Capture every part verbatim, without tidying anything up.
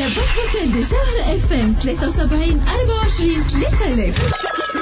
لبوك بجوهرة اف ام ثلاثة وسبعين أربعة وعشرين ثلاثة آلاف.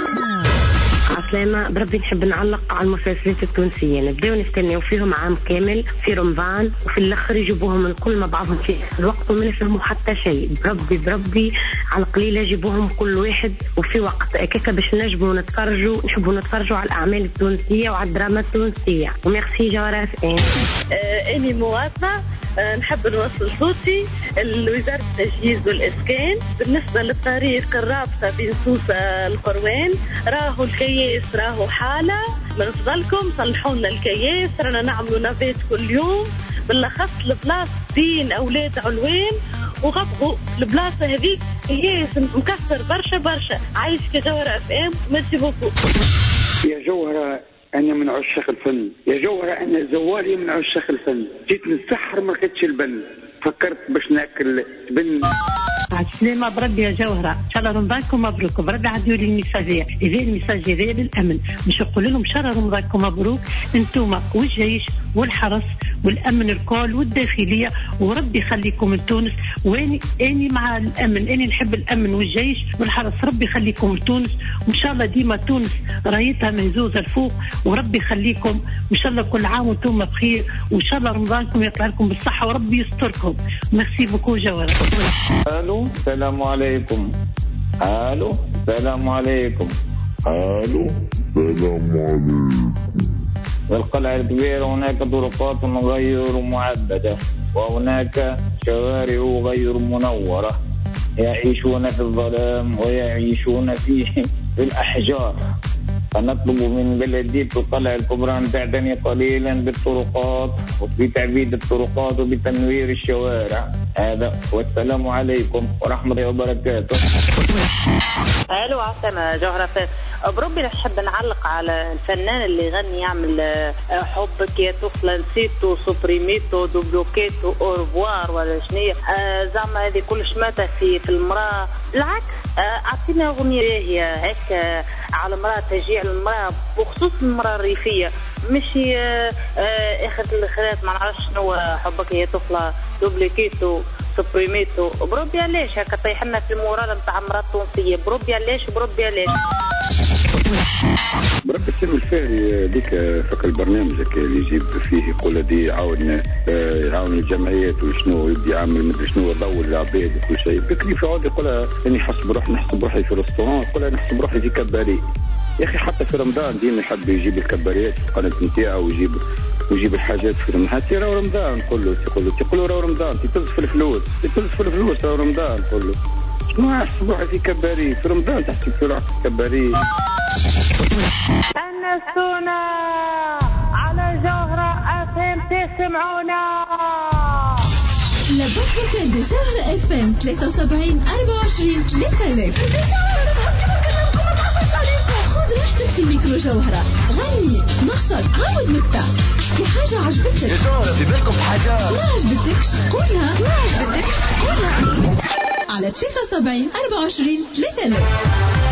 عسلامة، بربي نحب نعلق على المسلسلات التونسية. نبداو نستناو فيهم عام كامل في رمضان، وفي الاخر يجيبوهم الكل مع بعضهم في الوقت وما نفهموا حتى شيء. بربي بربي على القليلة يجيبوهم كل واحد وفي وقت هكاكا باش نجبوا نتفرجوا نحبوا نتفرجوا على الأعمال التونسية وعلى الدراما التونسية. وميرسي جوهرة اف ام. آه اني مواطنة، آه نحب نوصل صوتي لوزارة التجهيز والإسكان بالنسبة للطريق الرابطة بين سوسة القروان. راهو الكياس راهو حالة، من فضلكم صلحوا لنا الكياس، رانا نعملوا نافات كل يوم، بالأخص البلاصة بين أولاد علوان وغطوا البلاصة هذيك كياس مكسر برشا برشا. عايش كجوهرة اف ام. ميرسي بوكو. يا جوهرة أنا من عشاق الفن، يا جوهرة أنا زوالي من عشاق الفن. جيت نسحر ما لقيتش البن، فكرت باش ناكل بن. عالسلامة بربي يا جوهرة، إن شاء الله رمضانكم مبروك. بربي عدوا لي المساجية، إذا المساجية للأمن باش نقول لهم شهر رمضانكم مبروك انتوما والجيش والحرس والأمن الكل والداخلية، وربي يخليكم من تونس. واني اني مع الأمن، اني نحب الأمن والجيش والحرس. ربي يخليكم من تونس، وإن شاء الله ديما تونس رايتها مهزوزة الفوق، وربي يخليكم وإن شاء الله كل عام وانتم بخير، وإن شاء الله رمضانكم يطلع لكم بالصحة وربي يستركم. ميرسي بوكو جوهرة. الو السلام عليكم. الو السلام عليكم. الو السلام عليكم. والقلعة الكبيرة هناك طرقات غير معبدة، وهناك شوارع غير منورة، يعيشون في الظلام ويعيشون في في الأحجار. فنطلب من بلدية القلعة الكبرى أن تعتني قليلا بالطرقات وبتعبيد الطرقات وبتنوير الشوارع. هذا والسلام عليكم ورحمة الله وبركاته. الو عسلامة جوهرة. بربي نحب نعلق على الفنان اللي يغني يعمل حبك يا طفلة نسيتو سوبريميتو دوبلوكيتو اورفوار ولا شنية. آه زعما هذه كل شماتة في في المرأة. بالعكس أعطينا أغنية هي هيك آه على المرأة، تشجيع المرأة بخصوص المرأة الريفية، مش آه آه اخذ الخيرات ما نعرفش شنو حبك يا طفلة دوبلوكيتو سوبريميتو. بربي علاش هكا طيحنا في المورال نتاع المرأة التونسية؟ بربي علاش بربي علاش. بربي السلم الفاري ديك فك البرنامج اللي يجيب فيه يقول دي يعاون يعاون الجمعيات وشنو يبدي يعمل مدري شنو يضوي العباد وكل شيء. بكري في عود يقول اني حسب روحي نحسب روحي في ريستوران، يقول نحسب روحي في كباري. يا اخي حتى في رمضان ديما يحب يجيب الكباريات في القناه نتاعو ويجيب ويجيب الحاجات في رمضان. حتى راه رمضان كله تقولوا تقولوا راه رمضان تتز في الفلوس تتز في الفلوس راه رمضان كله. شنو نحسب روحي في كباري في رمضان تحسب في روحك في كباري. أنستونا على جوهرة اف ام تسمعونا. لبوك بجوهرة اف ام ثلاثة وسبعين أربعة وعشرين ثلاثة آلاف. خذ راحتك في الميكرو جوهرة، غني نشط عاود مقطع، احكي حاجة عجبتك يا جوهرة في بالكم حاجة ما عجبتكش قولها ما عجبتكش قولها على ثلاثة وسبعين أربعة وعشرين ثلاثة آلاف.